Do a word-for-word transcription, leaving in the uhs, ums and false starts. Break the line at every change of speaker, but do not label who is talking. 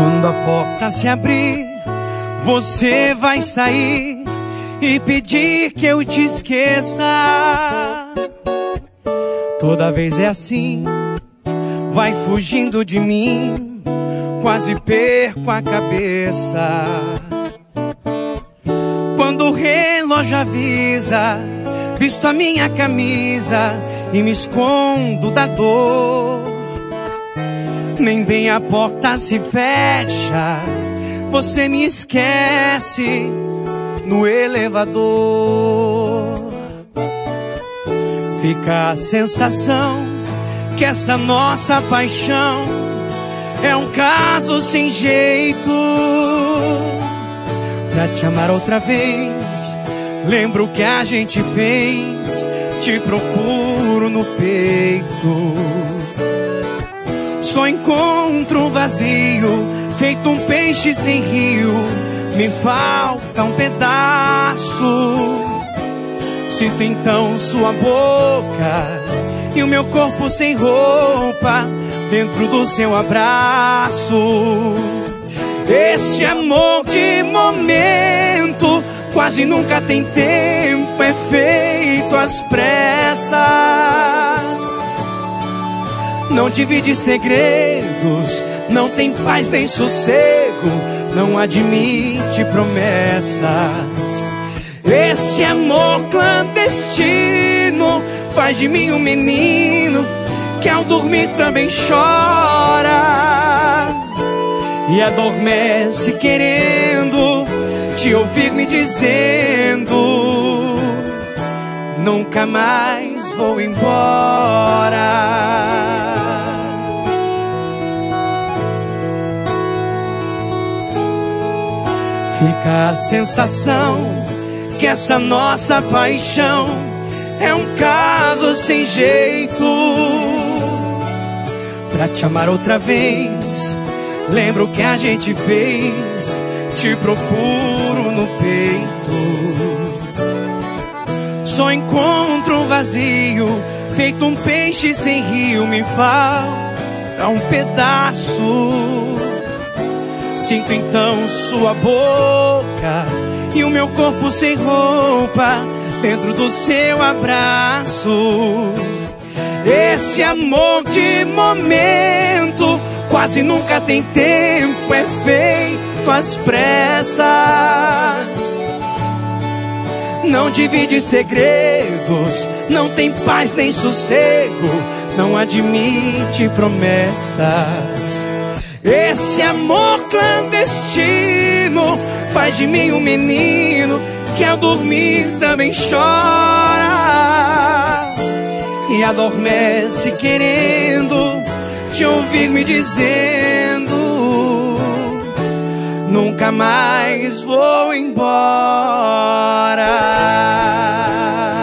Quando a porta se abrir, você vai sair e pedir que eu te esqueça. Toda vez é assim, vai fugindo de mim, quase perco a cabeça. Quando o relógio avisa, visto a minha camisa e me escondo da dor. Nem bem a porta se fecha, você me esquece no elevador. Fica a sensação que essa nossa paixão é um caso sem jeito. Pra te amar outra vez, lembro o que a gente fez, te procuro no peito. Só encontro um vazio, feito um peixe sem rio, me falta um pedaço. Sinto então sua boca e o meu corpo sem roupa dentro do seu abraço. Este amor de momento quase nunca tem tempo, é feito às pressas. Não divide segredos, não tem paz nem sossego, não admite promessas. Esse amor clandestino faz de mim um menino que ao dormir também chora e adormece querendo te ouvir me dizendo: nunca mais vou embora. Fica a sensação que essa nossa paixão é um caso sem jeito. Pra te amar outra vez, lembro o que a gente fez, te procuro no peito. Só encontro um vazio, feito um peixe sem rio, me falta um pedaço. Sinto então sua boca e o meu corpo sem roupa dentro do seu abraço. Esse amor de momento quase nunca tem tempo, é feito às pressas. Não divide segredos, não tem paz nem sossego, não admite promessas. Esse amor clandestino faz de mim um menino que ao dormir também chora e adormece querendo te ouvir me dizendo: nunca mais vou embora.